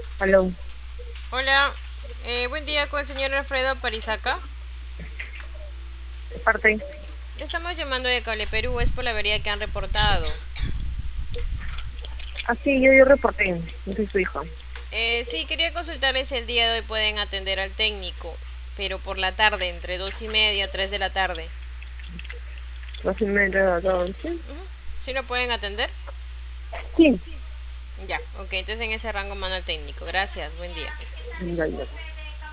Aló, Hola, buen día con el señor Alfredo Parizaca. ¿de parte? Le estamos llamando de Cable Perú, es por la avería que han reportado. Ah, sí, yo reporté. Yo soy su hija. Sí, quería consultarles si el día de hoy pueden atender al técnico, pero por la tarde, entre 2:30 a 3 de la tarde. ¿Vas a meter todo? Sí, Ujú. ¿Sí lo pueden atender? sí. Ya, ok, entonces en ese rango mando al técnico. Gracias, buen día. Ya, ya.